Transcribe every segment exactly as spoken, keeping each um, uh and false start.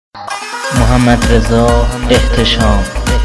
محمدرضا احتشام.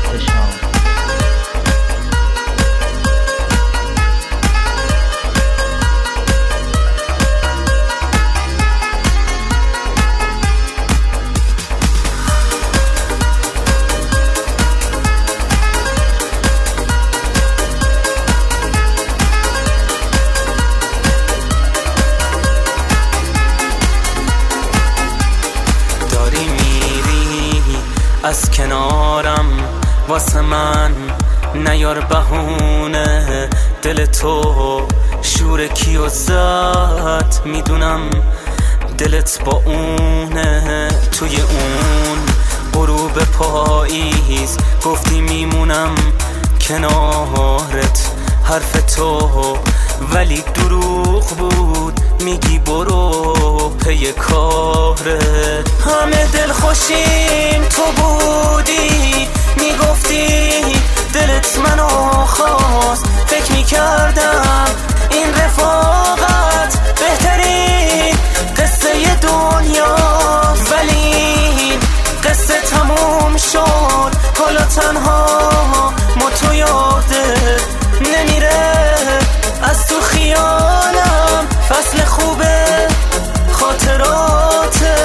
از کنارم واسه من نیار بهونه، دل تو شور کیو زد میدونم دلت با اونه. توی اون غروب پاییز گفتی میمونم کنارت، حرف تو ولی دروغ بود، میگی برو پی کارت. همه دل خوشیم تو بودی، میگفتی دلت منو خواست، فکر میکردم این رفاقت بهترین قصه دنیا، ولی قصه تموم شد. حالا تنها ما تو یادت نمیره، از تو خیالم فصل خوبه خاطراتت.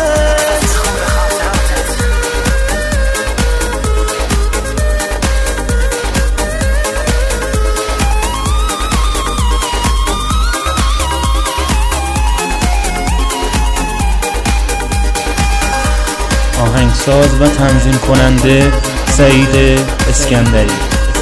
آهنگساز و تنظیم کننده سعید اسکندری.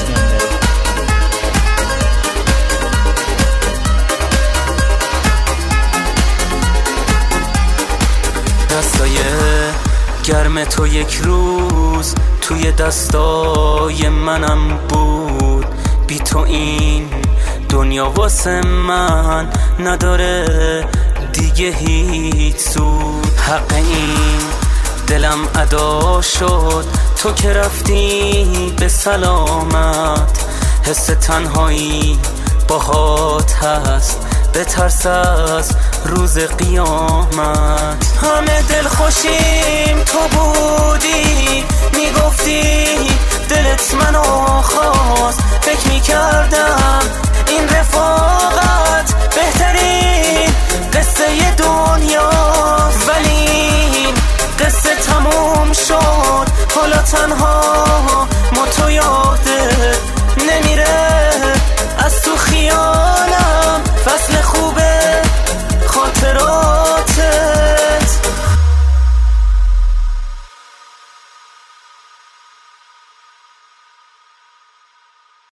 دستای گرم تو یک روز توی دستای منم بود، بی تو این دنیا واسه من نداره دیگه هیچ سود. حق این دلم ادا شد تو که رفتی به سلامت، حس تنهایی باهات هست، بترس از روز قیامت. همه دل خوشیم تو بودی، میگفتی دلت منو خواست، فکر میکردم این رفاقت بهترین قصه دنیا، ولی قصه تموم شد. حالا تنها ما تو یادت نمیره،